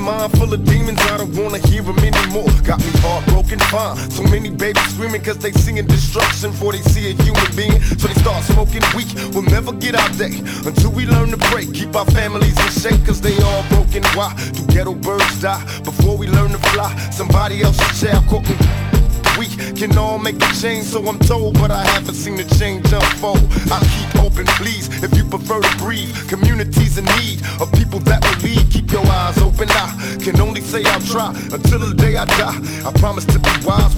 mind full of demons, I don't wanna hear them anymore. Got me heartbroken, fine. So many babies screaming cause they seeing destruction before they see a human being. So they start smoking weed. We'll never get our day until we learn to pray. Keep our families in shape cause they all broken. Why do ghetto birds die before we learn to fly? Somebody else's child caught me. We can all make a change, so I'm told, but I haven't seen the change unfold. I keep open, please, if you prefer to breathe. Communities in need of people that will lead. Keep your eyes open, I can only say I'll try until the day I die. I promise to be wise.